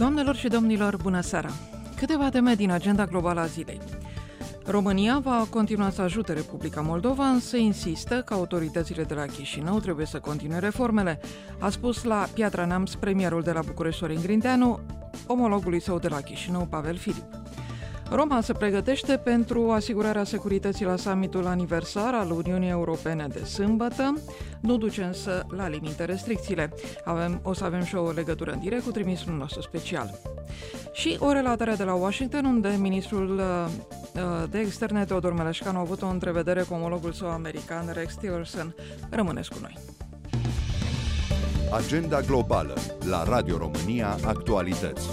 Doamnelor și domnilor, bună seara! Câteva teme din agenda globală a zilei. România va continua să ajute Republica Moldova, însă insistă că autoritățile de la Chișinău trebuie să continue reformele, a spus la Piatra Neamț premierul de la București Sorin Grindeanu, omologului său de la Chișinău, Pavel Filip. Roma se pregătește pentru asigurarea securității la summitul aniversar al Uniunii Europene de sâmbătă, nu duce însă la limite restricțiile. O să avem și o legătură în direct cu trimisul nostru special. Și o relatare de la Washington, unde ministrul de externe Teodor Meleșcan a avut o întrevedere cu omologul său american Rex Tillerson. Rămâneți cu noi. Agenda globală la Radio România Actualități.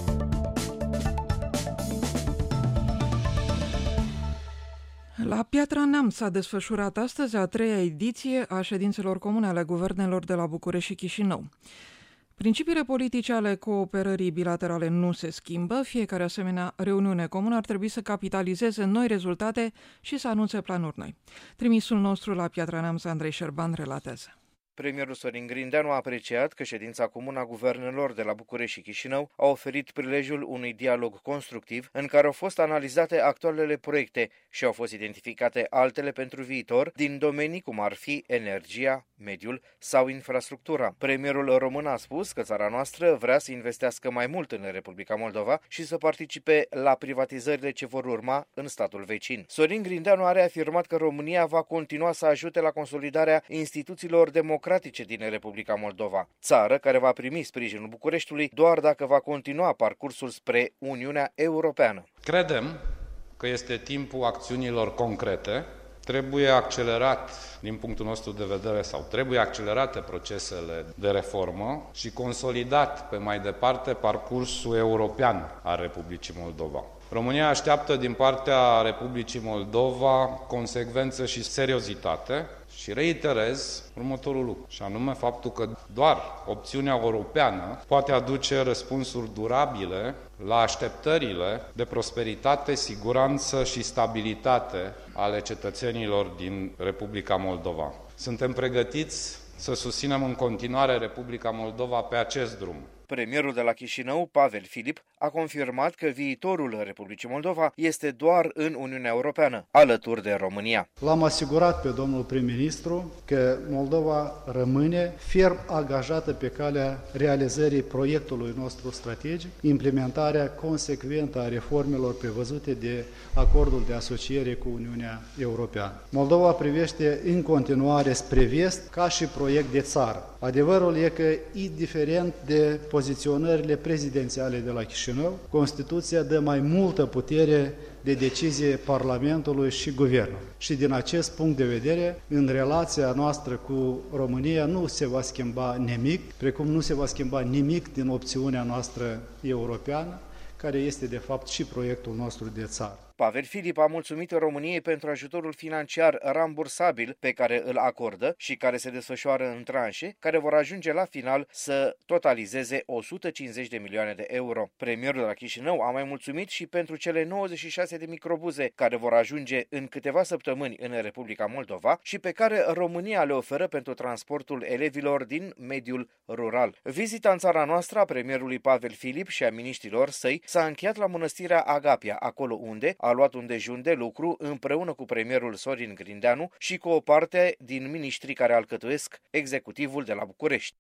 La Piatra Neamț s-a desfășurat astăzi a treia ediție a ședințelor comune ale guvernelor de la București și Chișinău. Principiile politice ale cooperării bilaterale nu se schimbă, fiecare asemenea reuniune comună ar trebui să capitalizeze noi rezultate și să anunțe planuri noi. Trimisul nostru la Piatra Neamț, Andrei Șerban, relatează. Premierul Sorin Grindeanu a apreciat că ședința comună a guvernelor de la București și Chișinău a oferit prilejul unui dialog constructiv în care au fost analizate actualele proiecte și au fost identificate altele pentru viitor din domenii cum ar fi energia, mediul sau infrastructura. Premierul român a spus că țara noastră vrea să investească mai mult în Republica Moldova și să participe la privatizările ce vor urma în statul vecin. Sorin Grindeanu a reafirmat că România va continua să ajute la consolidarea instituțiilor democratice din Republica Moldova, țară care va primi sprijinul Bucureștiului doar dacă va continua parcursul spre Uniunea Europeană. Credem că este timpul acțiunilor concrete. Trebuie accelerat, din punctul nostru de vedere, sau trebuie accelerate procesele de reformă și consolidat pe mai departe parcursul european al Republicii Moldova. România așteaptă din partea Republicii Moldova consecvență și seriozitate și reiterez următorul lucru, și anume faptul că doar opțiunea europeană poate aduce răspunsuri durabile la așteptările de prosperitate, siguranță și stabilitate ale cetățenilor din Republica Moldova. Suntem pregătiți să susținem în continuare Republica Moldova pe acest drum. Premierul de la Chișinău, Pavel Filip, a confirmat că viitorul Republicii Moldova este doar în Uniunea Europeană, alături de România. L-am asigurat pe domnul prim-ministru că Moldova rămâne ferm angajată pe calea realizării proiectului nostru strategic, implementarea consecventă a reformelor prevăzute de acordul de asociere cu Uniunea Europeană. Moldova privește în continuare spre vest ca și proiect de țară. Adevărul e că, indiferent de poziționările prezidențiale de la Chișinău, Constituția dă mai multă putere de decizie Parlamentului și Guvernului. Și din acest punct de vedere, în relația noastră cu România nu se va schimba nimic, precum nu se va schimba nimic din opțiunea noastră europeană, care este de fapt și proiectul nostru de țară. Pavel Filip a mulțumit României pentru ajutorul financiar rambursabil pe care îl acordă și care se desfășoară în tranșe, care vor ajunge la final să totalizeze 150 de milioane de euro. Premierul de la Chișinău a mai mulțumit și pentru cele 96 de microbuze care vor ajunge în câteva săptămâni în Republica Moldova și pe care România le oferă pentru transportul elevilor din mediul rural. Vizita în țara noastră a premierului Pavel Filip și a miniștrilor săi s-a încheiat la mănăstirea Agapia, acolo unde a luat un dejun de lucru împreună cu premierul Sorin Grindeanu și cu o parte din miniștrii care alcătuiesc executivul de la București.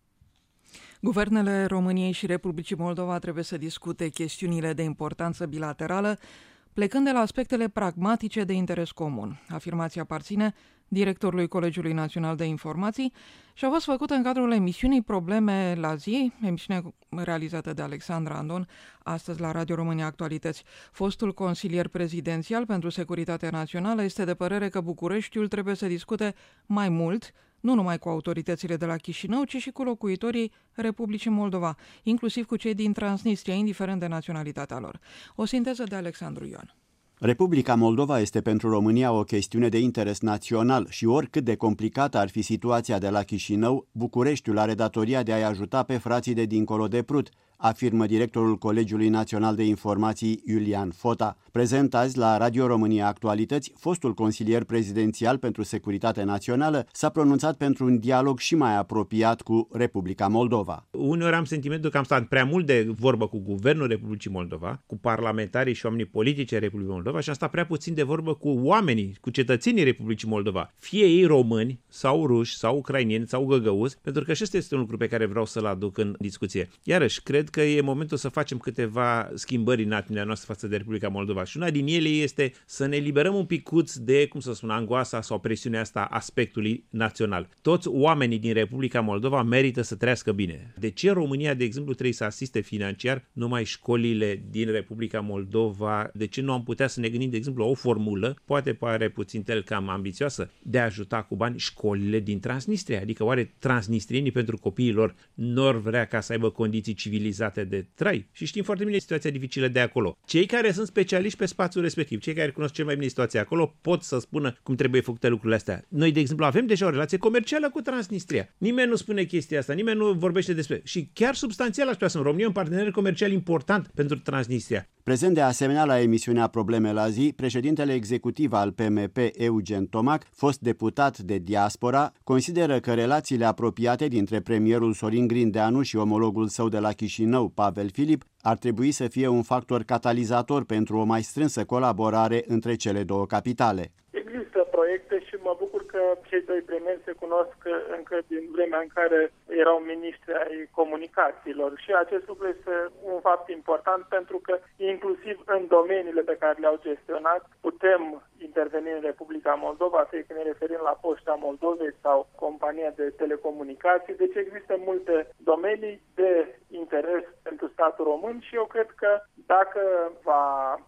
Guvernele României și Republicii Moldova trebuie să discute chestiunile de importanță bilaterală, plecând de la aspectele pragmatice de interes comun. Afirmația aparține directorului Colegiului Național de Informații și a fost făcută în cadrul emisiunii Probleme la zi, emisiune realizată de Alexandra Andon, astăzi la Radio România Actualități. Fostul consilier prezidențial pentru securitatea națională este de părere că Bucureștiul trebuie să discute mai mult, nu numai cu autoritățile de la Chișinău, ci și cu locuitorii Republicii Moldova, inclusiv cu cei din Transnistria, indiferent de naționalitatea lor. O sinteză de Alexandru Ioan. Republica Moldova este pentru România o chestiune de interes național și oricât de complicată ar fi situația de la Chișinău, Bucureștiul are datoria de a-i ajuta pe frații de dincolo de Prut, afirmă directorul Colegiului Național de Informații Iulian Fota. Prezent azi la Radio România Actualități, fostul consilier prezidențial pentru securitate națională s-a pronunțat pentru un dialog și mai apropiat cu Republica Moldova. Uneori am sentimentul că am stat prea mult de vorbă cu Guvernul Republicii Moldova, cu parlamentarii și oamenii politici ai Republicii Moldova și am stat prea puțin de vorbă cu oamenii, cu cetățenii Republicii Moldova, fie ei români sau ruși sau ucrainieni sau găgăuzi, pentru că acesta este un lucru pe care vreau să-l aduc în discuție. Iarăși, cred că e momentul să facem câteva schimbări în atitudinea noastră față de Republica Moldova și una din ele este să ne eliberăm un picuț de, angoasa sau presiunea asta aspectului național. Toți oamenii din Republica Moldova merită să trăiască bine. De ce România, de exemplu, trebuie să asiste financiar numai școlile din Republica Moldova? De ce nu am putea să ne gândim, de exemplu, la o formulă, poate pare puțin cam ambițioasă, de a ajuta cu bani școlile din Transnistria? Adică oare transnistrienii pentru copiii lor n-or vrea ca să aibă condiții civilizate de trai? Și știm foarte bine situația dificilă de acolo. Cei care sunt specialiști pe spațiul respectiv, cei care cunosc cel mai bine situația acolo, pot să spună cum trebuie făcute lucrurile astea. Noi, de exemplu, avem deja o relație comercială cu Transnistria. Nimeni nu spune chestia asta, nimeni nu vorbește despre. Și chiar substanțial, aș putea să România un partener comercial important pentru Transnistria. Prezent de asemenea la emisiunea Probleme la zi, președintele executiv al PMP, Eugen Tomac, fost deputat de diaspora, consideră că relațiile apropiate dintre premierul Sorin Grindeanu și omologul său de la Chișinău, Pavel Filip, ar trebui să fie un factor catalizator pentru o mai strânsă colaborare între cele două capitale. Există proiecte și mă bucur că cei doi premieri se cunosc încă din vremea în care erau miniștri ai comunicațiilor și acest lucru este un fapt important pentru că inclusiv în domeniile pe care le-au gestionat putem interveni în Republica Moldova, fie că ne referim la Poșta Moldovei sau compania de telecomunicații. Deci există multe domenii de interes pentru statul român și eu cred că dacă va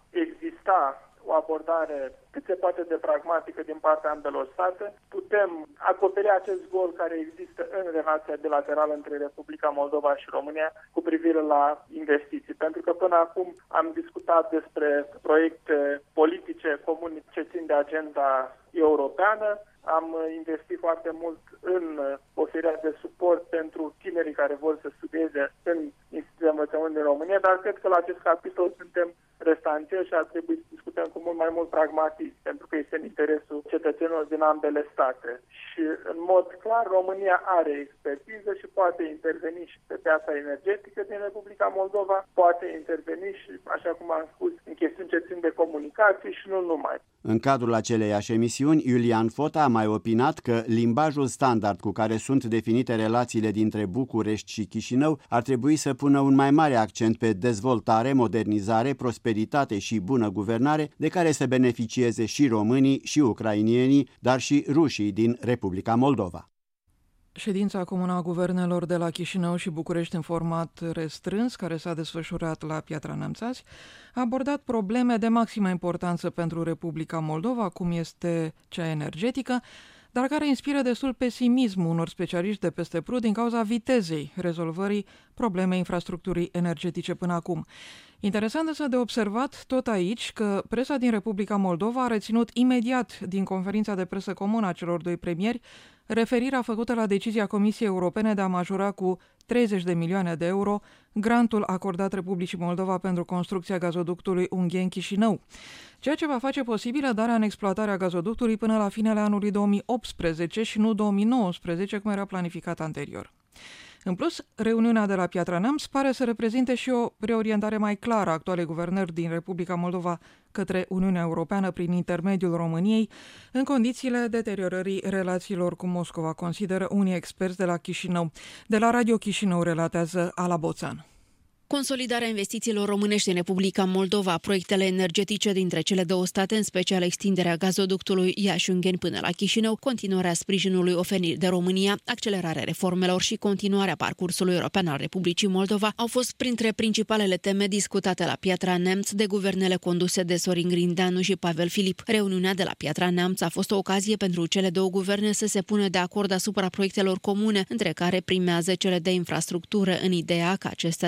exista o abordare cât se poate de pragmatică din partea ambelor state, putem acoperi acest gol care există în relația bilaterală între Republica Moldova și România cu privire la investiții. Pentru că până acum am discutat despre proiecte politice comune ce țin de agenda europeană, am investit foarte mult în oferirea de suport pentru tinerii care vor să studieze în instituții de învățământ din România, dar cred că la acest capitol suntem restanțieri și ar trebui să discutăm cu mult mai mult pragmatism, pentru că este în interesul cetățenilor din ambele state. Și în mod clar, România are expertiză și poate interveni și pe piața energetică din Republica Moldova, poate interveni și, așa cum am spus, în chestiuni ce țin de comunicații și nu numai. În cadrul aceleiași emisiuni, Iulian Fota a mai opinat că limbajul standard cu care sunt definite relațiile dintre București și Chișinău ar trebui să pună un mai mare accent pe dezvoltare, modernizare, prosperitate și bună guvernare, de care să beneficieze și românii și ucrainienii, dar și rușii din Republica Moldova. Ședința comună a guvernelor de la Chișinău și București în format restrâns, care s-a desfășurat la Piatra Neamțați, a abordat probleme de maximă importanță pentru Republica Moldova, cum este cea energetică, dar care inspiră destul pesimism unor specialiști de peste Prut din cauza vitezei rezolvării problemei infrastructurii energetice până acum. Interesant însă de observat tot aici că presa din Republica Moldova a reținut imediat din conferința de presă comună a celor doi premieri referirea făcută la decizia Comisiei Europene de a majora cu 30 de milioane de euro grantul acordat Republicii Moldova pentru construcția gazoductului Ungheni-Chișinău, ceea ce va face posibilă darea în exploatare a gazoductului până la finele anului 2018 și nu 2019, cum era planificat anterior. În plus, reuniunea de la Piatra Neamț pare să reprezinte și o reorientare mai clară a actualei guvernări din Republica Moldova către Uniunea Europeană prin intermediul României, în condițiile deteriorării relațiilor cu Moscova, consideră unii experți de la Chișinău. De la Radio Chișinău relatează Ala Boțan. Consolidarea investițiilor românești în Republica Moldova, proiectele energetice dintre cele două state, în special extinderea gazoductului Iași-Ungheni până la Chișinău, continuarea sprijinului oferit de România, accelerarea reformelor și continuarea parcursului european al Republicii Moldova au fost printre principalele teme discutate la Piatra Neamț de guvernele conduse de Sorin Grindeanu și Pavel Filip. Reuniunea de la Piatra Neamț a fost o ocazie pentru cele două guverne să se pună de acord asupra proiectelor comune, între care primează cele de infrastructură, în ideea ca acestea să-i atura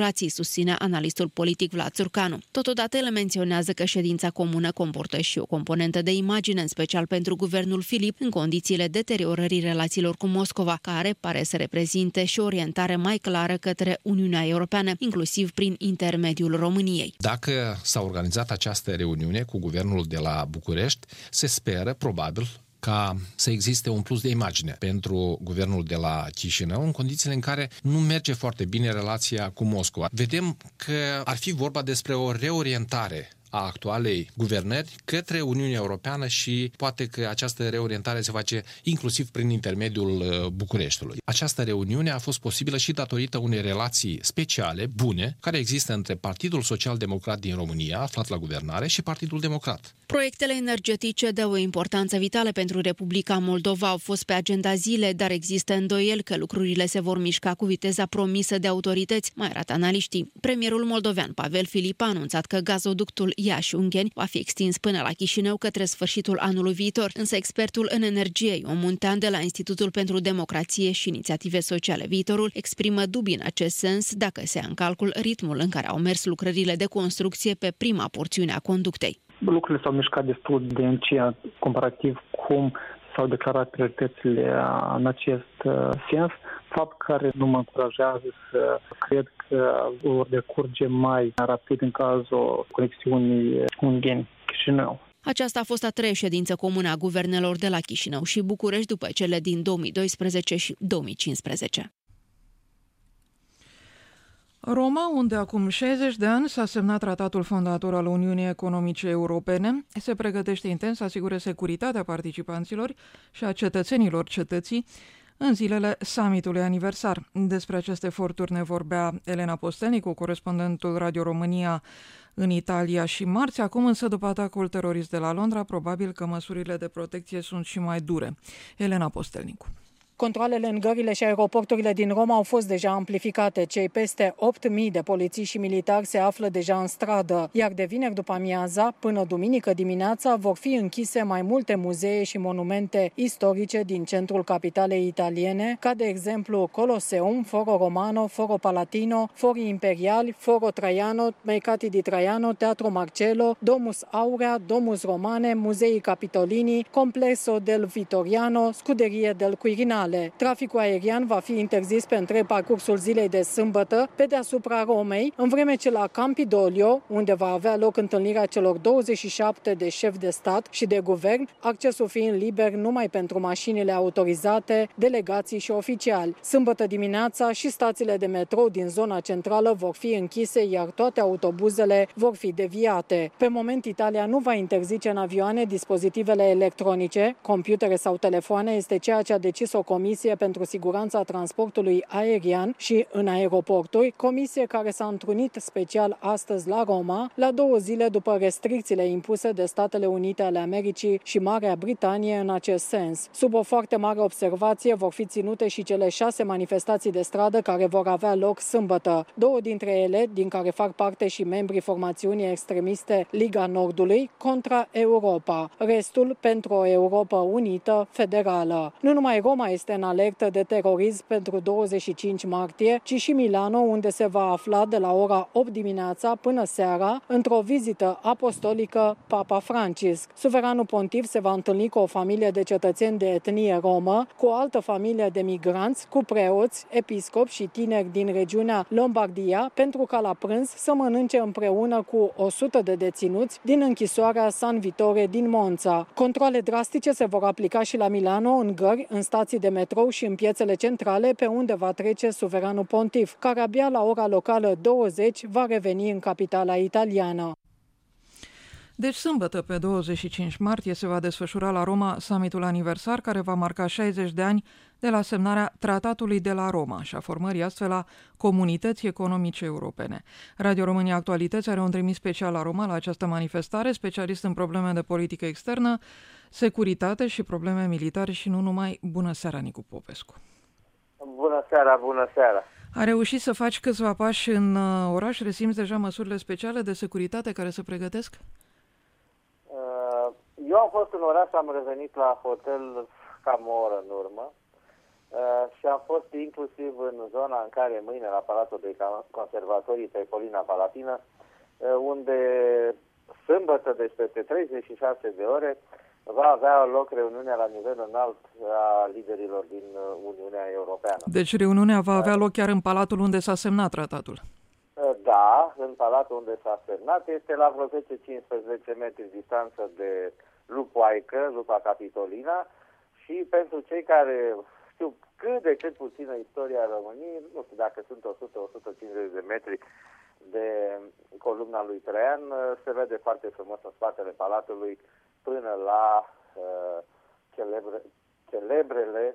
relații, susține analistul politic Vlad Țurcanu. Totodată el menționează că ședința comună comportă și o componentă de imagine, în special pentru guvernul Filip, în condițiile deteriorării relațiilor cu Moscova, care pare să reprezinte și o orientare mai clară către Uniunea Europeană, inclusiv prin intermediul României. Dacă s-a organizat această reuniune cu guvernul de la București, se speră, probabil, ca să existe un plus de imagine pentru guvernul de la Chișinău, în condițiile în care nu merge foarte bine relația cu Moscova. Vedem că ar fi vorba despre o reorientare a actualei guvernări către Uniunea Europeană și poate că această reorientare se face inclusiv prin intermediul Bucureștiului. Această reuniune a fost posibilă și datorită unei relații speciale, bune, care există între Partidul Social-Democrat din România, aflat la guvernare, și Partidul Democrat. Proiectele energetice de o importanță vitală pentru Republica Moldova au fost pe agenda zilei, dar există îndoieli că lucrurile se vor mișca cu viteza promisă de autorități, mai arată analiștii. Premierul moldovean Pavel Filip a anunțat că gazoductul Iași-Ungheni va fi extins până la Chișinău către sfârșitul anului viitor, însă expertul în energie Ion Muntean de la Institutul pentru Democrație și Inițiative Sociale Viitorul exprimă dubii în acest sens dacă se ia în calcul ritmul în care au mers lucrările de construcție pe prima porțiune a conductei. Lucrurile s-au mișcat destul de încet comparativ cum s-au declarat prioritățile în acest sens, fapt care nu mă încurajează să cred că vor decurge mai rapid în cazul conexiunii Ungheni-Chișinău. Aceasta a fost a treia ședință comună a guvernelor de la Chișinău și București după cele din 2012 și 2015. Roma, unde acum 60 de ani s-a semnat tratatul fondator al Uniunii Economice Europene, se pregătește intens să asigure securitatea participanților și a cetățenilor cetății în zilele summitului aniversar. Despre aceste eforturi ne vorbea Elena Postelnicu, corespondentul Radio România în Italia și marți. Acum însă, după atacul terorist de la Londra, probabil că măsurile de protecție sunt și mai dure. Elena Postelnicu. Controalele în gările și aeroporturile din Roma au fost deja amplificate. Cei peste 8.000 de polițiști și militari se află deja în stradă, iar de vineri după amiaza până duminică dimineața vor fi închise mai multe muzee și monumente istorice din centrul capitalei italiene, ca de exemplu Colosseum, Foro Romano, Foro Palatino, Fori Imperiali, Foro Traiano, Mercati di Traiano, Teatro Marcello, Domus Aurea, Domus Romane, Muzeii Capitolini, Complesso del Vittoriano, Scuderie del Quirinale. Traficul aerian va fi interzis pe întreg parcursul zilei de sâmbătă pe deasupra Romei, în vreme ce la Campidoglio, unde va avea loc întâlnirea celor 27 de șefi de stat și de guvern, accesul fiind liber numai pentru mașinile autorizate, delegații și oficiali. Sâmbătă dimineața și stațiile de metrou din zona centrală vor fi închise, iar toate autobuzele vor fi deviate. Pe moment, Italia nu va interzice în avioane dispozitivele electronice, computere sau telefoane, este ceea ce a decis o comisie pentru siguranța transportului aerian și în aeroporturi, comisie care s-a întrunit special astăzi la Roma, la 2 zile după restricțiile impuse de Statele Unite ale Americii și Marea Britanie în acest sens. Sub o foarte mare observație vor fi ținute și cele 6 manifestații de stradă care vor avea loc sâmbătă. 2 dintre ele, din care fac parte și membrii formațiunii extremiste Liga Nordului, contra Europa. Restul pentru o Europa unită, federală. Nu numai Roma este în alertă de terorism pentru 25 martie, ci și Milano, unde se va afla de la ora 8 dimineața până seara, într-o vizită apostolică, Papa Francisc. Suveranul pontif se va întâlni cu o familie de cetățeni de etnie romă, cu o altă familie de migranți, cu preoți, episcopi și tineri din regiunea Lombardia, pentru ca la prânz să mănânce împreună cu 100 de deținuți din închisoarea San Vittore din Monza. Controale drastice se vor aplica și la Milano, în gări, în stații de metrou și în piețele centrale, pe unde va trece suveranul pontif, care abia la ora locală 20 va reveni în capitala italiană. Deci sâmbătă, pe 25 martie, se va desfășura la Roma summitul aniversar, care va marca 60 de ani de la semnarea Tratatului de la Roma și a formării astfel a Comunității Economice Europene. Radio România Actualități are un trimis special la Roma la această manifestare, specialist în probleme de politică externă, securitate și probleme militare și nu numai. Bună seara, Nicu Popescu! Bună seara, bună seara! A reușit să faci câțiva pași în oraș? Resimți deja măsurile speciale de securitate care se pregătesc? Eu am fost în oraș, am revenit la hotel cam o oră în urmă și am fost inclusiv în zona în care mâine la Palatul de Conservatorii pe Colina Palatină, unde sâmbătă, deci peste 36 de ore, va avea loc reuniunea la nivel înalt a liderilor din Uniunea Europeană. Deci reuniunea va avea loc chiar în palatul unde s-a semnat tratatul. Da, în palatul unde s-a semnat, este la vreo 10-15 metri distanță de Lupa Capitolina, și pentru cei care știu cât de cât puțină istoria României, nu știu dacă sunt 100-150 de metri de columna lui Traian, se vede foarte frumos în spatele palatului până la celebrele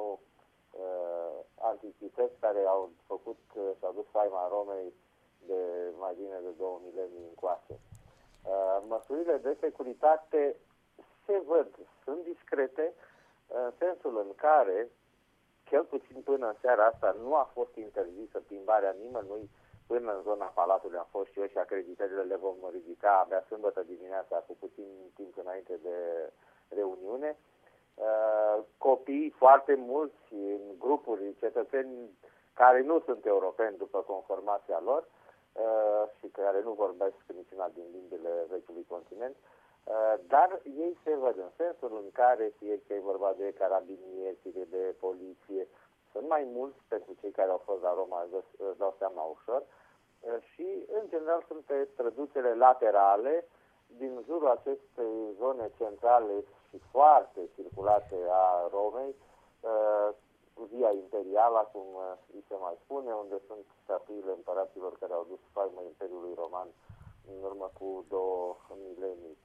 antichități care au făcut și au dus faima Romei de mai bine de 2 milenii încoace. Măsurile de securitate se văd, sunt discrete, în sensul în care, cel puțin până în seara asta, nu a fost interzisă plimbarea nimănui până în zona Palatului. Am fost și eu și acreditările le vom ridica abia sâmbătă dimineața, cu puțin timp înainte de reuniune. Copii foarte mulți în grupuri, cetățeni care nu sunt europeni după conformația lor și care nu vorbesc niciuna din limbile vechiului continent, dar ei se văd în sensul în care, fie că e vorba de carabinieri, fie de poliție, sunt mai mulți pentru cei care au fost la Roma, îți dau seama ușor, și în general sunt pe străduțele laterale din jurul acestei zone centrale și foarte circulate a Romei, Via Imperială, cum îi se mai spune, unde sunt statuile împăraților care au dus faimă Imperiului Roman în urmă cu 2 milenii.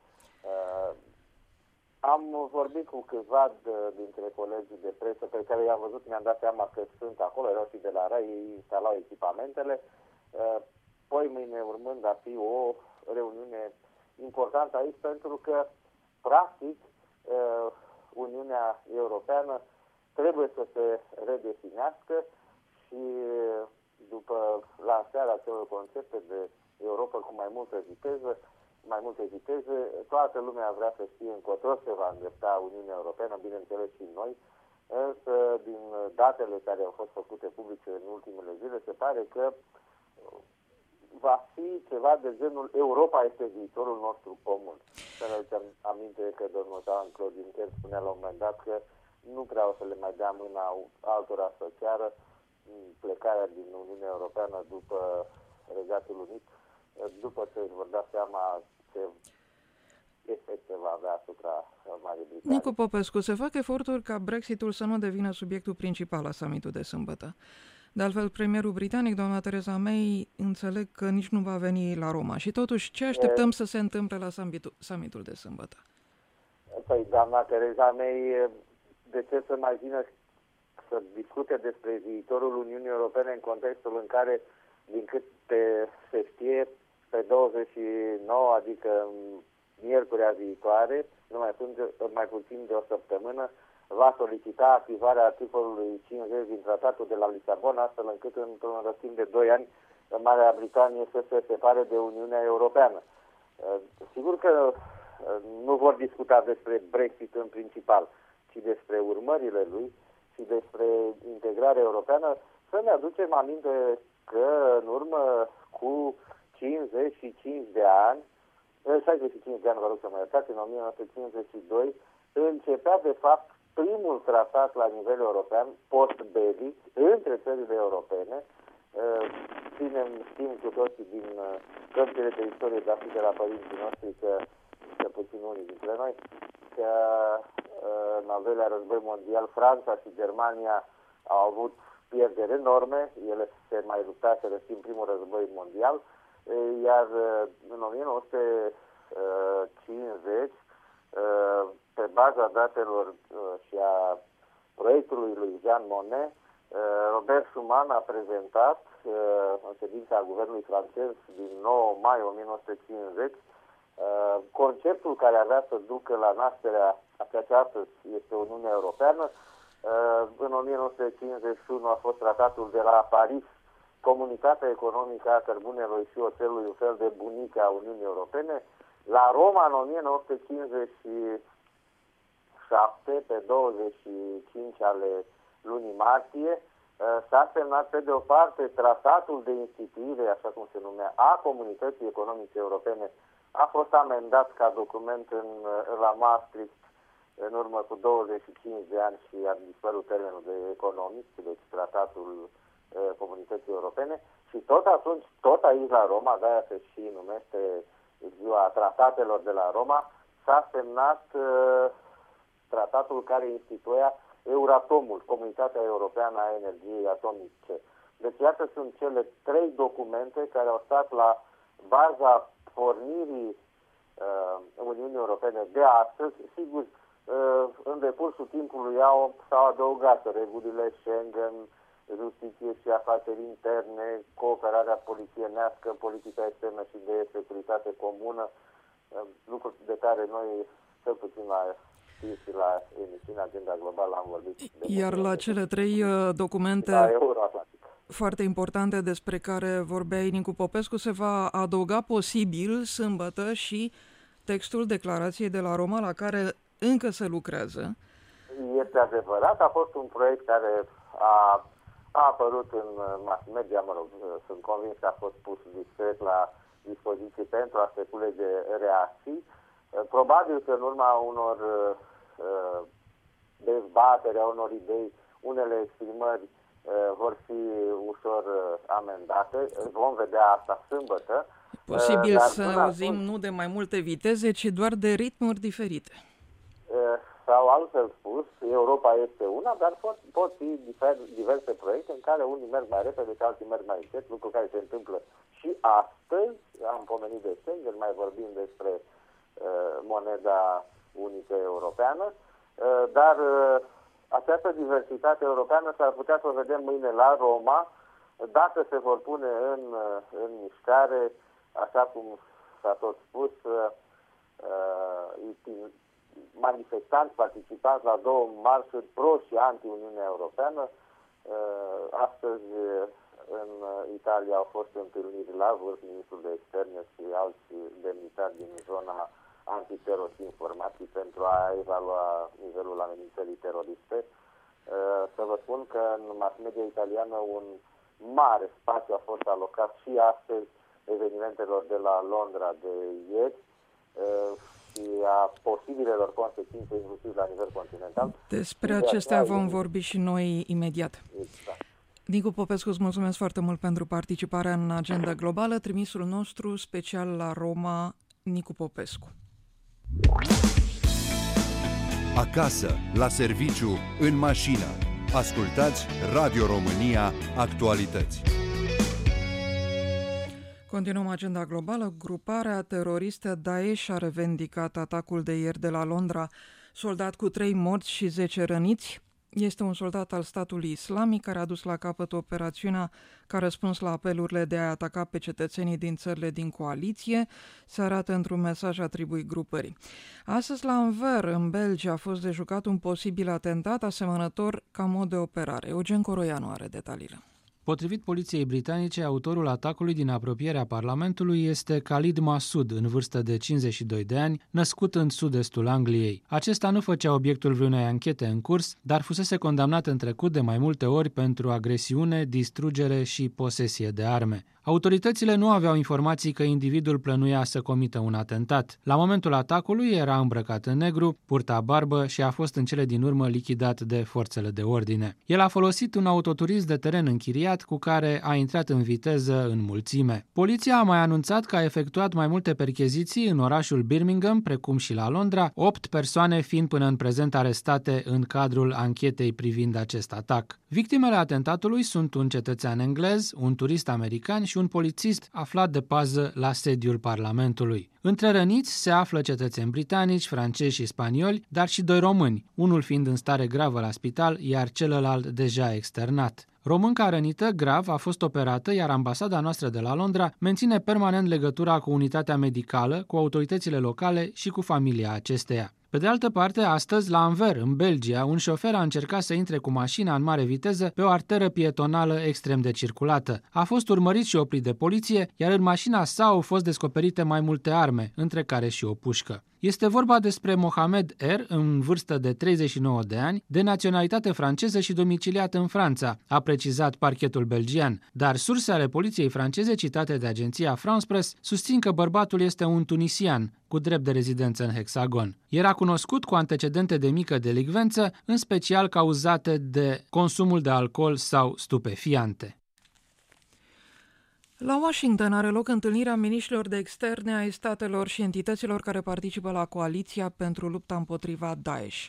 Am vorbit cu câțiva dintre colegii de presă pe care i-am văzut, mi-am dat seama că sunt acolo, erau și de la RAI, ei instalau echipamentele. Poi mâine urmând a fi o reuniune importantă aici, pentru că practic Uniunea Europeană trebuie să se redefinească și după lansarea acelor concepte de Europa cu mai multe viteze, toată lumea vrea să știe încotro se va îndrepta Uniunea Europeană, bineînțeles și noi, însă din datele care au fost făcute publice în ultimele zile, se pare că va fi ceva de genul Europa este viitorul nostru comun. Să ne aducem aminte că domnul Jean-Claude Juncker spunea la un moment dat că nu prea o să le mai dea mâna altora să ceară plecarea din Uniunea Europeană după Regatul Unit, după ce își vor da seama ce efecte va avea asupra Marii Britanii. Nicu Popescu, se fac eforturi ca Brexitul să nu devină subiectul principal la summitul de sâmbătă. De altfel, premierul britanic, doamna Theresa May, înțeleg că nici nu va veni la Roma. Și totuși, ce așteptăm să se întâmple la summitul de sâmbătă? Păi, doamna Theresa May, de ce să mai vină să discute despre viitorul Uniunii Europene în contextul în care, din câte se știe, pe 29, adică miercurea viitoare, mai puțin de o săptămână, va solicita activarea articolului 50 din Tratatul de la Lisabona, astfel încât într-un răstim de 2 ani Marea Britanie să se separe de Uniunea Europeană. Sigur că nu vor discuta despre Brexit în principal, ci despre urmările lui și despre integrarea europeană. Să ne aducem aminte că în urmă cu 65 de ani, vă rog să mă iertați, în 1952, începea de fapt primul tratat la nivel european, post-belic, între țările europene. Știm cu toții din cărțile de istorie, dar și de la părinții noștri, că puțin unii dintre noi, că în al doilea război mondial Franța și Germania au avut pierderi enorme, ele se mai luptaseră și în primul război mondial, iar în 1950, pe baza datelor și a proiectului lui Jean Monnet, Robert Schuman a prezentat în ședința guvernului francez din 9 mai 1950 conceptul care avea să ducă la nașterea a ceea ce astăzi este Uniunea Europeană. În 1951 a fost tratatul de la Paris, Comunitatea Economică a Cărbunelui și Oțelului, un fel de bunică a Uniunii Europene. La Roma, în 1957, pe 25 ale lunii martie, s-a semnat pe de o parte tratatul de instituire, așa cum se numea, a Comunității Economice Europene. A fost amendat ca document la Maastricht în urmă cu 25 de ani și a dispărut termenul de economic, deci tratatul Comunității Europene. Și tot atunci, tot aici la Roma, de-aia se și numește ziua tratatelor de la Roma, s-a semnat tratatul care instituia Euratomul, Comunitatea Europeană a Energiei Atomice. Deci, iată, sunt cele 3 documente care au stat la baza pornirii Uniunii Europene de astăzi. Sigur, în decursul timpului s-au adăugat regulile Schengen, justiție și afaceri interne, cooperarea polițienească, politica externă și de securitate comună, lucruri de care noi, cel puțin și la emisiunea Agenda Globală, am vorbit. Iar la cele 3 documente foarte importante despre care vorbeai, Nicu Popescu, se va adăuga posibil sâmbătă și textul declarației de la Roma, la care încă se lucrează. Este adevărat, a fost un proiect care a apărut în mass media, sunt convins că a fost pus discret la dispoziție pentru a se culege reacții. Probabil că în urma unor dezbatere, a unor idei, unele exprimări vor fi ușor amendate. Vom vedea asta sâmbătă. Posibil să auzim nu de mai multe viteze, ci doar de ritmuri diferite. Sau altfel spus, Europa este una, dar pot fi diverse proiecte în care unii merg mai repede și alții merg mai încet, lucru care se întâmplă și astăzi. Am pomenit de Schengen, mai vorbim despre moneda unică europeană, dar această diversitate europeană s-ar putea să o vedem mâine la Roma, dacă se vor pune în mișcare, așa cum s-a tot spus, manifestanți, participanți la 2 marșuri pro și anti-Uniunea Europeană. Astăzi în Italia au fost întâlniri la vârf, ministrul de externe și alți demnitari din zona antiteror și informații pentru a evalua nivelul amenințării teroriste. Să vă spun că în mass media italiană un mare spațiu a fost alocat și astăzi evenimentelor de la Londra de ieri și a posibilelor consecințe, inclusiv la nivel continental. Despre acestea vom vorbi și noi imediat. Exact. Nicu Popescu, îți mulțumesc foarte mult pentru participarea în Agenda Globală. Trimisul nostru special la Roma, Nicu Popescu. Acasă, la serviciu, în mașină. Ascultați Radio România Actualități. Continuăm Agenda Globală. Gruparea teroristă Daesh a revendicat atacul de ieri de la Londra, soldat cu 3 morți și 10 răniți. Este un soldat al statului islamic care a dus la capăt operațiunea ca răspuns la apelurile de a ataca pe cetățenii din țările din coaliție, se arată într-un mesaj atribuit grupării. Astăzi la Anvers, în Belgia, a fost de jucat un posibil atentat asemănător ca mod de operare. Eugen Coroianu are detaliile. Potrivit poliției britanice, autorul atacului din apropierea Parlamentului este Khalid Massoud, în vârstă de 52 de ani, născut în sud-estul Angliei. Acesta nu făcea obiectul vreunei anchete în curs, dar fusese condamnat în trecut de mai multe ori pentru agresiune, distrugere și posesie de arme. Autoritățile nu aveau informații că individul plănuia să comită un atentat. La momentul atacului era îmbrăcat în negru, purta barbă și a fost în cele din urmă lichidat de forțele de ordine. El a folosit un autoturism de teren închiriat cu care a intrat în viteză în mulțime. Poliția a mai anunțat că a efectuat mai multe percheziții în orașul Birmingham, precum și la Londra, 8 persoane fiind până în prezent arestate în cadrul anchetei privind acest atac. Victimele atentatului sunt un cetățean englez, un turist american și un polițist aflat de pază la sediul Parlamentului. Între răniți se află cetățeni britanici, francezi și spanioli, dar și 2 români, unul fiind în stare gravă la spital, iar celălalt deja externat. Românca rănită grav a fost operată, iar ambasada noastră de la Londra menține permanent legătura cu unitatea medicală, cu autoritățile locale și cu familia acesteia. Pe de altă parte, astăzi, la Anvers, în Belgia, un șofer a încercat să intre cu mașina în mare viteză pe o arteră pietonală extrem de circulată. A fost urmărit și oprit de poliție, iar în mașina sa au fost descoperite mai multe arme, între care și o pușcă. Este vorba despre Mohamed R., în vârstă de 39 de ani, de naționalitate franceză și domiciliat în Franța, a precizat parchetul belgian, dar surse ale poliției franceze citate de agenția France Press susțin că bărbatul este un tunisian, cu drept de rezidență în Hexagon. Era cunoscut cu antecedente de mică delicvență, în special cauzate de consumul de alcool sau stupefiante. La Washington are loc întâlnirea miniștrilor de externe ai statelor și entităților care participă la coaliția pentru lupta împotriva Daesh,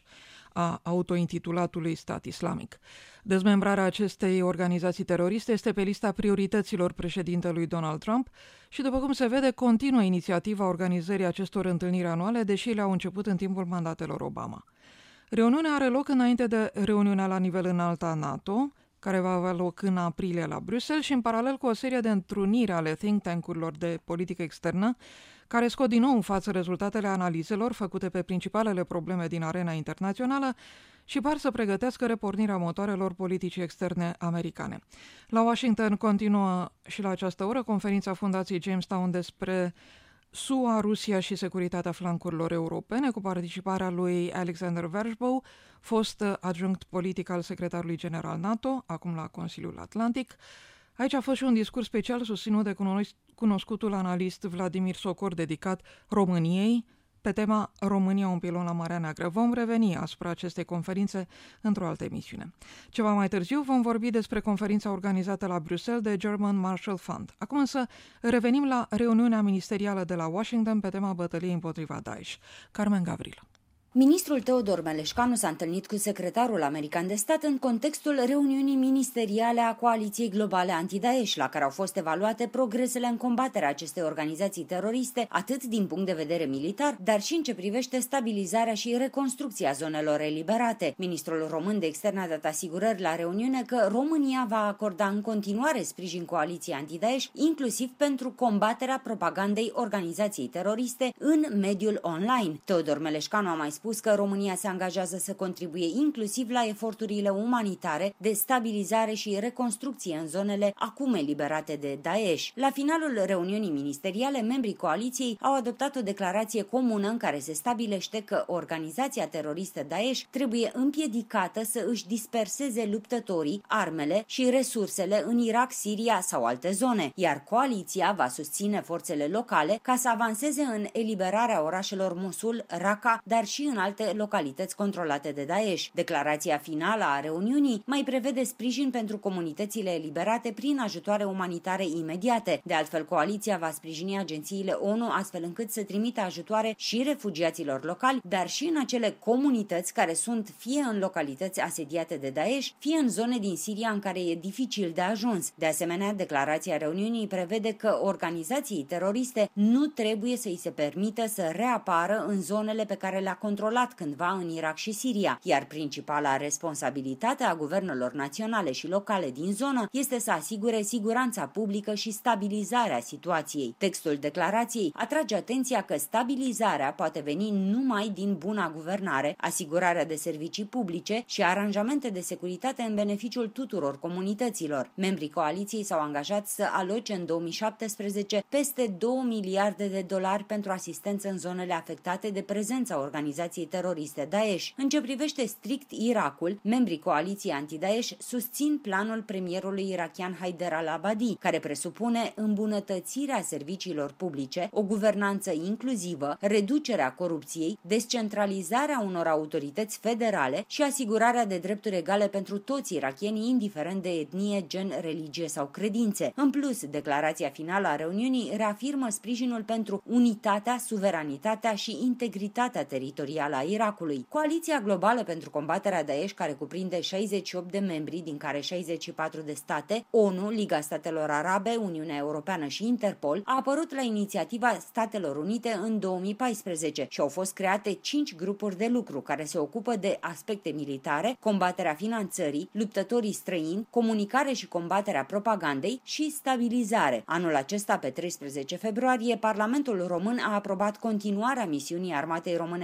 a autointitulatului stat islamic. Dezmembrarea acestei organizații teroriste este pe lista priorităților președintelui Donald Trump și, după cum se vede, continuă inițiativa organizării acestor întâlniri anuale, deși le-au început în timpul mandatelor Obama. Reuniunea are loc înainte de reuniunea la nivel înalt a NATO, care va avea loc în aprilie la Bruxelles și în paralel cu o serie de întruniri ale think tank-urilor de politică externă, care scot din nou în față rezultatele analizelor făcute pe principalele probleme din arena internațională și par să pregătească repornirea motoarelor politicii externe americane. La Washington continuă și la această oră conferința Fundației Jamestown despre SUA, Rusia și securitatea flancurilor europene, cu participarea lui Alexander Vershbow, fost adjunct politic al secretarului general NATO, acum la Consiliul Atlantic. Aici a fost și un discurs special susținut de cunoscutul analist Vladimir Socor, dedicat României, pe tema România, un pilon la Marea Neagră. Vom reveni asupra acestei conferințe într-o altă emisiune. Ceva mai târziu vom vorbi despre conferința organizată la Bruxelles de German Marshall Fund. Acum însă revenim la reuniunea ministerială de la Washington pe tema bătăliei împotriva Daesh. Carmen Gavril. Ministrul Teodor Meleșcanu s-a întâlnit cu secretarul american de stat în contextul reuniunii ministeriale a Coaliției Globale Anti-Daesh, la care au fost evaluate progresele în combaterea acestei organizații teroriste, atât din punct de vedere militar, dar și în ce privește stabilizarea și reconstrucția zonelor eliberate. Ministrul român de externe a dat asigurări la reuniune că România va acorda în continuare sprijin Coaliției Anti-Daesh, inclusiv pentru combaterea propagandei organizației teroriste în mediul online. Teodor Meleșcanu a mai spus că România se angajează să contribuie inclusiv la eforturile umanitare de stabilizare și reconstrucție în zonele acum eliberate de Daesh. La finalul reuniunii ministeriale, membrii coaliției au adoptat o declarație comună în care se stabilește că organizația teroristă Daesh trebuie împiedicată să își disperseze luptătorii, armele și resursele în Irak, Siria sau alte zone, iar coaliția va susține forțele locale ca să avanseze în eliberarea orașelor Mosul, Raqqa, dar și în alte localități controlate de Daesh. Declarația finală a reuniunii mai prevede sprijin pentru comunitățile eliberate prin ajutoare umanitare imediate. De altfel, coaliția va sprijini agențiile ONU astfel încât să trimită ajutoare și refugiaților locali, dar și în acele comunități care sunt fie în localități asediate de Daesh, fie în zone din Siria în care e dificil de ajuns. De asemenea, declarația reuniunii prevede că organizației teroriste nu trebuie să îi se permită să reapară în zonele pe care le-a controlat cândva în Irak și Siria, iar principala responsabilitate a guvernelor naționale și locale din zonă este să asigure siguranța publică și stabilizarea situației. Textul declarației atrage atenția că stabilizarea poate veni numai din buna guvernare, asigurarea de servicii publice și aranjamente de securitate în beneficiul tuturor comunităților. Membrii coaliției s-au angajat să aloce în 2017 peste 2 miliarde de dolari pentru asistență în zonele afectate de prezența organizației teroriste Daesh. În ce privește strict Irakul, membrii coaliției anti-Daesh susțin planul premierului irakian Haider al-Abadi, care presupune îmbunătățirea serviciilor publice, o guvernanță inclusivă, reducerea corupției, descentralizarea unor autorități federale și asigurarea de drepturi egale pentru toți irakienii, indiferent de etnie, gen, religie sau credințe. În plus, declarația finală a reuniunii reafirmă sprijinul pentru unitatea, suveranitatea și integritatea teritorială a Irakului. Coaliția globală pentru combaterea Daesh, care cuprinde 68 de membri, din care 64 de state, ONU, Liga Statelor Arabe, Uniunea Europeană și Interpol, a apărut la inițiativa Statelor Unite în 2014 și au fost create 5 grupuri de lucru care se ocupă de aspecte militare, combaterea finanțării, luptătorii străini, comunicare și combaterea propagandei și stabilizare. Anul acesta, pe 13 februarie, Parlamentul Român a aprobat continuarea misiunii Armatei Române în cadrul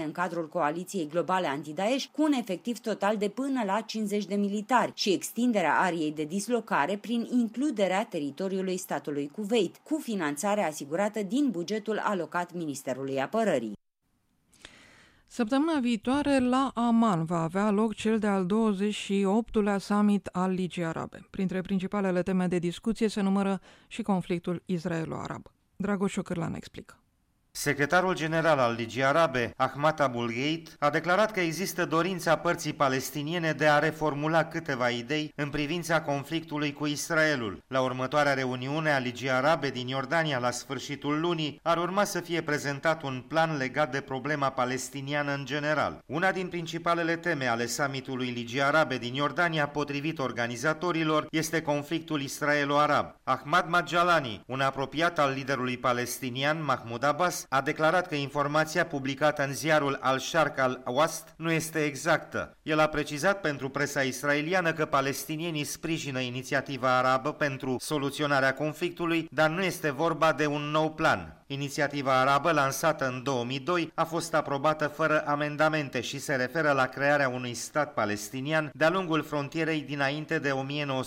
cadrul coaliției globale anti-Daesh cu un efectiv total de până la 50 de militari și extinderea ariei de dislocare prin includerea teritoriului statului Kuwait, cu finanțare asigurată din bugetul alocat Ministerului Apărării. Săptămâna viitoare la Amman va avea loc cel de-al 28-lea summit al Ligii Arabe. Printre principalele teme de discuție se numără și conflictul israelo-arab. Dragoș Ocârlan explică. Secretarul general al Ligii Arabe, Ahmad Abul Gheit, a declarat că există dorința părții palestiniene de a reformula câteva idei în privința conflictului cu Israelul. La următoarea reuniune a Ligii Arabe din Iordania la sfârșitul lunii ar urma să fie prezentat un plan legat de problema palestiniană în general. Una din principalele teme ale summitului Ligii Arabe din Iordania, potrivit organizatorilor, este conflictul israelo-arab. Ahmad Majalani, un apropiat al liderului palestinian Mahmoud Abbas, a declarat că informația publicată în ziarul Al-Sharq al-Awast nu este exactă. El a precizat pentru presa israeliană că palestinienii sprijină inițiativa arabă pentru soluționarea conflictului, dar nu este vorba de un nou plan. Inițiativa arabă, lansată în 2002, a fost aprobată fără amendamente și se referă la crearea unui stat palestinian de-a lungul frontierei dinainte de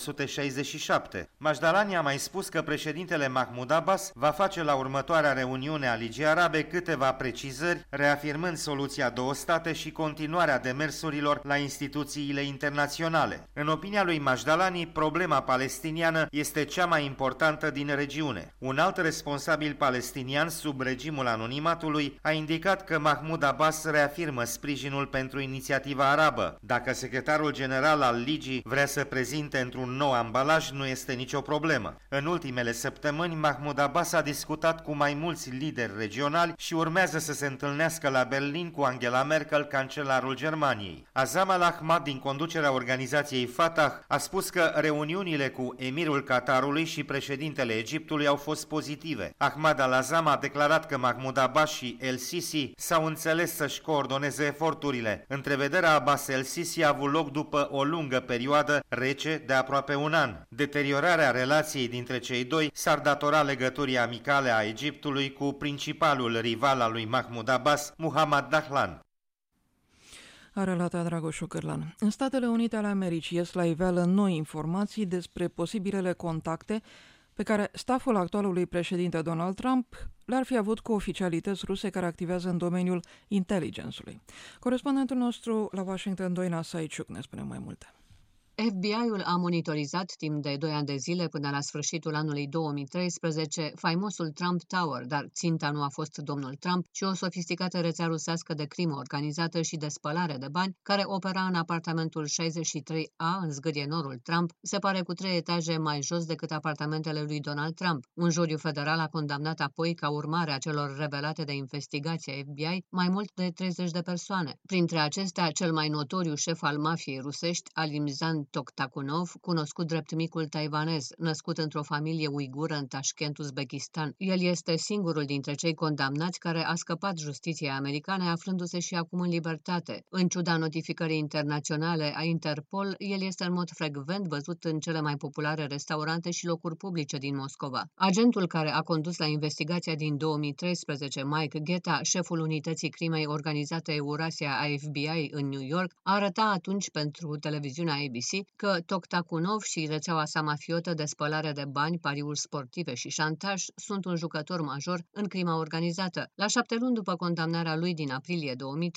1967. Majdalani a mai spus că președintele Mahmoud Abbas va face la următoarea reuniune a Ligii Arabe câteva precizări, reafirmând soluția două state și continuarea demersurilor la instituțiile internaționale. În opinia lui Majdalani, problema palestiniană este cea mai importantă din regiune. Un alt responsabil palestinian sub regimul anonimatului a indicat că Mahmoud Abbas reafirmă sprijinul pentru inițiativa arabă. Dacă secretarul general al Ligii vrea să prezinte într-un nou ambalaj, nu este nicio problemă. În ultimele săptămâni, Mahmoud Abbas a discutat cu mai mulți lideri regionali și urmează să se întâlnească la Berlin cu Angela Merkel, cancelarul Germaniei. Azam al-Ahmad, din conducerea organizației Fatah, a spus că reuniunile cu emirul Qatarului și președintele Egiptului au fost pozitive. Ahmad al-Azam a declarat că Mahmoud Abbas și El-Sisi s-au înțeles să-și coordoneze eforturile. Întrevederea Abbas-El-Sisi a avut loc după o lungă perioadă rece de aproape un an. Deteriorarea relației dintre cei doi s-ar datora legăturii amicale a Egiptului cu principalul rival al lui Mahmoud Abbas, Muhammad Dahlan. A relatat Dragoș Ocârlan. În Statele Unite ale Americii ies la iveală noi informații despre posibilele contacte pe care staful actualului președinte Donald Trump le-ar fi avut cu oficialități ruse care activează în domeniul inteligențului. Corespondentul nostru la Washington, Doina Saiciuc, ne spune mai multe. FBI-ul a monitorizat timp de 2 ani de zile până la sfârșitul anului 2013 faimosul Trump Tower, dar ținta nu a fost domnul Trump, ci o sofisticată rețea rusească de crimă organizată și de spălare de bani, care opera în apartamentul 63A în zgârie norul Trump, se pare cu 3 etaje mai jos decât apartamentele lui Donald Trump. Un juriu federal a condamnat apoi, ca urmare a celor revelate de investigația FBI, mai mult de 30 de persoane. Printre acestea, cel mai notoriu șef al mafiei rusești, Alimzhan Toktakunov, cunoscut drept micul taiwanez, născut într-o familie uigură în Tashkent, Uzbekistan. El este singurul dintre cei condamnați care a scăpat justiției americane, aflându-se și acum în libertate. În ciuda notificării internaționale a Interpol, el este în mod frecvent văzut în cele mai populare restaurante și locuri publice din Moscova. Agentul care a condus la investigația din 2013, Mike Gheta, șeful unității crimei organizate Eurasia a FBI în New York, a arătat atunci pentru televiziunea ABC că Toktakunov și rețeaua sa mafiotă de spălare de bani, pariuri sportive și șantaj sunt un jucător major în crima organizată. La 7 luni după condamnarea lui din aprilie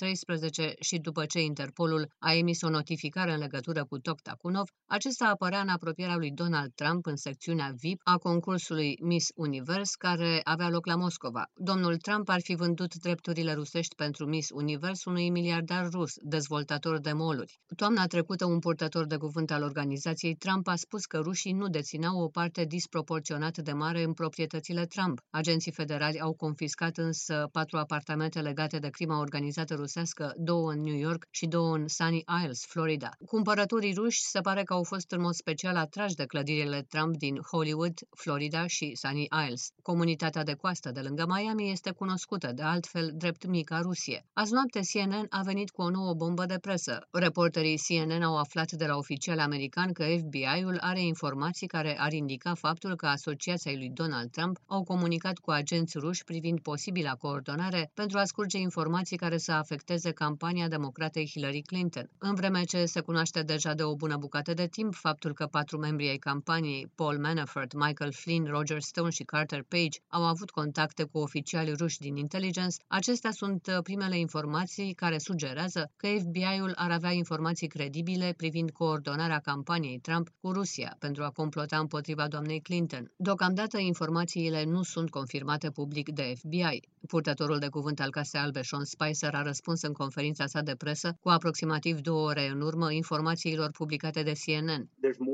2013 și după ce Interpolul a emis o notificare în legătură cu Toktakunov, acesta apărea în apropierea lui Donald Trump în secțiunea VIP a concursului Miss Univers care avea loc la Moscova. Domnul Trump ar fi vândut drepturile rusești pentru Miss Univers unui miliardar rus, dezvoltator de mall-uri. Toamna trecută, un purtător de cuvânt al organizației Trump a spus că rușii nu dețineau o parte disproporționat de mare în proprietățile Trump. Agenții federali au confiscat însă 4 apartamente legate de crima organizată rusească, 2 în New York și 2 în Sunny Isles, Florida. Cumpărătorii ruși se pare că au fost în mod special atrași de clădirile Trump din Hollywood, Florida și Sunny Isles. Comunitatea de coastă de lângă Miami este cunoscută de altfel drept Mica Rusie. Azi noapte CNN a venit cu o nouă bombă de presă. Reporterii CNN au aflat de la oficiali oficial american că FBI-ul are informații care ar indica faptul că asociații ai lui Donald Trump au comunicat cu agenți ruși privind posibila coordonare pentru a scurge informații care să afecteze campania democratei Hillary Clinton. În vreme ce se cunoaște deja de o bună bucată de timp faptul că 4 membri ai campaniei, Paul Manafort, Michael Flynn, Roger Stone și Carter Page, au avut contacte cu oficiali ruși din intelligence, acestea sunt primele informații care sugerează că FBI-ul ar avea informații credibile privind coordonarea campaniei Trump cu Rusia pentru a complota împotriva doamnei Clinton. Deocamdată informațiile nu sunt confirmate public de FBI. Purtătorul de cuvânt al Casei Albe, Sean Spicer, a răspuns în conferința sa de presă cu aproximativ 2 ore în urmă informațiilor publicate de CNN.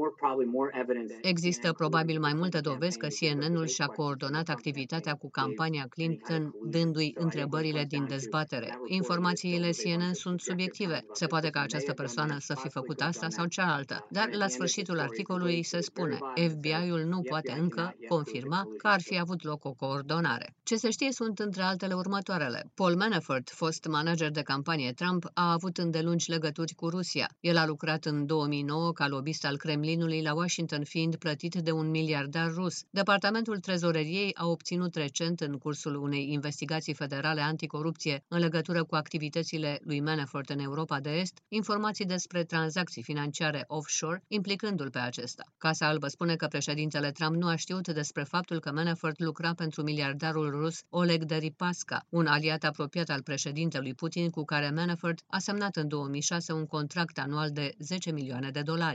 Există probabil mai multe dovezi că CNN-ul și-a coordonat activitatea cu campania Clinton, dându-i întrebările din dezbatere. Informațiile CNN sunt subiective. Se poate ca această persoană să fi făcut asta sau cealaltă, dar la sfârșitul articolului se spune FBI-ul nu poate încă confirma că ar fi avut loc o coordonare. Ce se știe sunt între altele următoarele. Paul Manafort, fost manager de campanie Trump, a avut îndelungi legături cu Rusia. El a lucrat în 2009 ca lobbyist al Kremlinului la Washington, fiind plătit de un miliardar rus. Departamentul Trezoreriei a obținut recent, în cursul unei investigații federale anticorupție în legătură cu activitățile lui Manafort în Europa de Est, informații despre tranzacții financiare offshore, implicându-l pe acesta. Casa Albă spune că președintele Trump nu a știut despre faptul că Manafort lucra pentru miliardarul rus Oleg Deripaska, un aliat apropiat al președintelui Putin cu care Manafort a semnat în 2006 un contract anual de $10 milioane.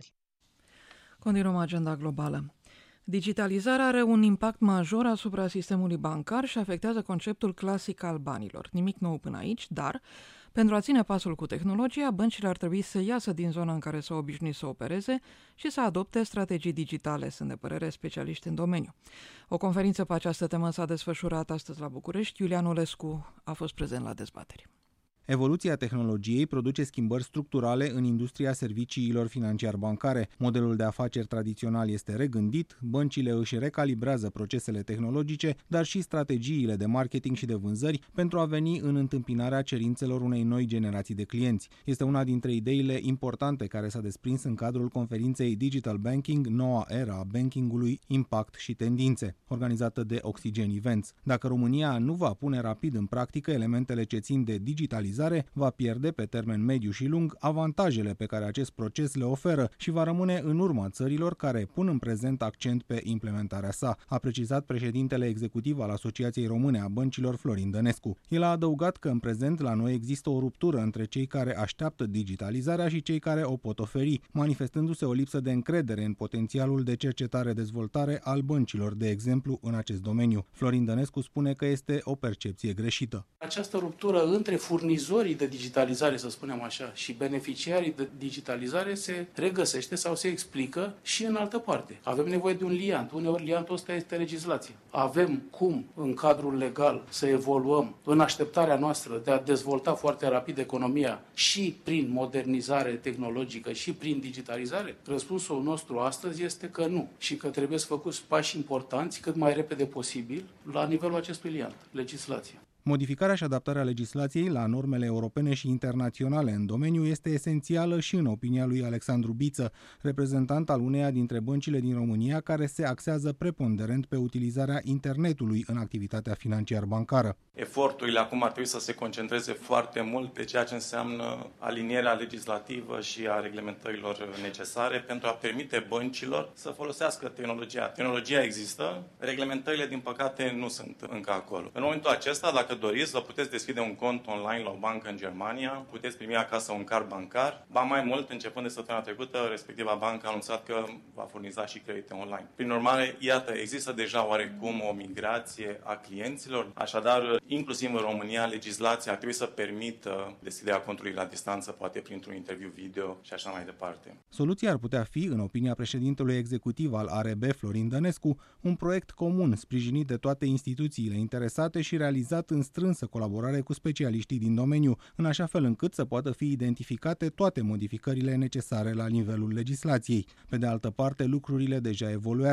Continuăm agenda globală. Digitalizarea are un impact major asupra sistemului bancar și afectează conceptul clasic al banilor. Nimic nou până aici, dar pentru a ține pasul cu tehnologia, băncile ar trebui să iasă din zona în care s-au obișnuit să opereze și să adopte strategii digitale, sunt de părere specialiști în domeniu. O conferință pe această temă s-a desfășurat astăzi la București. Iulian Olescu a fost prezent la dezbateri. Evoluția tehnologiei produce schimbări structurale în industria serviciilor financiar-bancare. Modelul de afaceri tradițional este regândit, băncile își recalibrează procesele tehnologice, dar și strategiile de marketing și de vânzări pentru a veni în întâmpinarea cerințelor unei noi generații de clienți. Este una dintre ideile importante care s-a desprins în cadrul conferinței Digital Banking, noua era a bankingului, impact și tendințe, organizată de Oxygen Events. Dacă România nu va pune rapid în practică elementele ce țin de digitalizare, va pierde pe termen mediu și lung avantajele pe care acest proces le oferă și va rămâne în urma țărilor care pun în prezent accent pe implementarea sa, a precizat președintele executiv al Asociației Române a Băncilor, Florin Dănescu. El a adăugat că în prezent la noi există o ruptură între cei care așteaptă digitalizarea și cei care o pot oferi, manifestându-se o lipsă de încredere în potențialul de cercetare-dezvoltare al băncilor, de exemplu, în acest domeniu. Florin Dănescu spune că este o percepție greșită. Această ruptură între furnizorii de digitalizare, să spunem așa, și beneficiarii de digitalizare se regăsește sau se explică și în altă parte. Avem nevoie de un liant. Uneori liantul ăsta este legislație. Avem cum, în cadrul legal, să evoluăm în așteptarea noastră de a dezvolta foarte rapid economia și prin modernizare tehnologică și prin digitalizare? Răspunsul nostru astăzi este că nu și că trebuie să făcuți pași importanți cât mai repede posibil la nivelul acestui liant, legislația. Modificarea și adaptarea legislației la normele europene și internaționale în domeniu este esențială și în opinia lui Alexandru Biță, reprezentant al uneia dintre băncile din România care se axează preponderent pe utilizarea internetului în activitatea financiar-bancară. Eforturile acum ar trebui să se concentreze foarte mult pe ceea ce înseamnă alinierea legislativă și a reglementărilor necesare pentru a permite băncilor să folosească tehnologia. Tehnologia există, reglementările din păcate nu sunt încă acolo. În momentul acesta, dacă doriți, vă puteți deschide un cont online la o bancă în Germania, puteți primi acasă un card bancar, ba mai mult, începând de săptămâna trecută, respectiva bancă a anunțat că va furniza și credite online. Prin urmare, iată, există deja oarecum o migrație a clienților, așadar, inclusiv în România, legislația ar trebui să permită deschiderea contului la distanță, poate printr-un interviu video și așa mai departe. Soluția ar putea fi, în opinia președintelui executiv al ARB, Florin Dănescu, un proiect comun sprijinit de toate instituțiile interesate și realizat în strânsă colaborare cu specialiștii din domeniu, în așa fel încât să poată fi identificate toate modificările necesare la nivelul legislației. Pe de altă parte, lucrurile deja evoluează.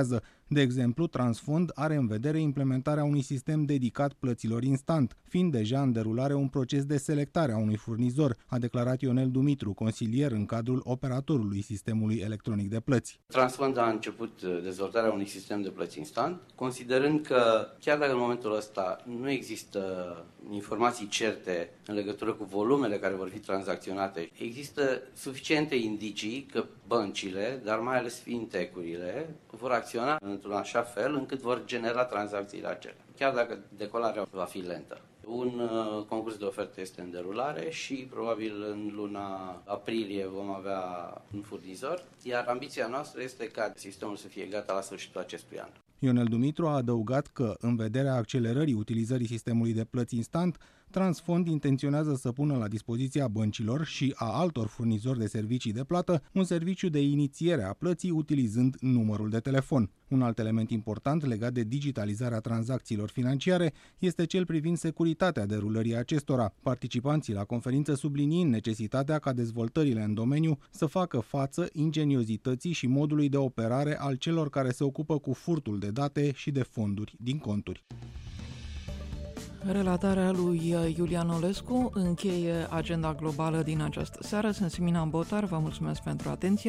De exemplu, Transfond are în vedere implementarea unui sistem dedicat plăților instant, fiind deja în derulare un proces de selectare a unui furnizor, a declarat Ionel Dumitru, consilier în cadrul operatorului sistemului electronic de plăți. Transfond a început dezvoltarea unui sistem de plăți instant, considerând că chiar dacă în momentul ăsta nu există informații certe în legătură cu volumele care vor fi tranzacționate, există suficiente indicii că băncile, dar mai ales fintech-urile, vor acționa într-un așa fel încât vor genera tranzacțiile acelea, chiar dacă decolarea va fi lentă. Un concurs de oferte este în derulare și probabil în luna aprilie vom avea un furnizor, iar ambiția noastră este ca sistemul să fie gata la sfârșitul acestui an. Ionel Dumitru a adăugat că, în vederea accelerării utilizării sistemului de plăți instant, Transfond intenționează să pună la dispoziția băncilor și a altor furnizori de servicii de plată un serviciu de inițiere a plății utilizând numărul de telefon. Un alt element important legat de digitalizarea tranzacțiilor financiare este cel privind securitatea derulării acestora. Participanții la conferință subliniind necesitatea ca dezvoltările în domeniu să facă față ingeniozității și modului de operare al celor care se ocupă cu furtul de date și de fonduri din conturi. Relatarea lui Iulian Olescu încheie agenda globală din această seară. Sunt Simina Botar, vă mulțumesc pentru atenție.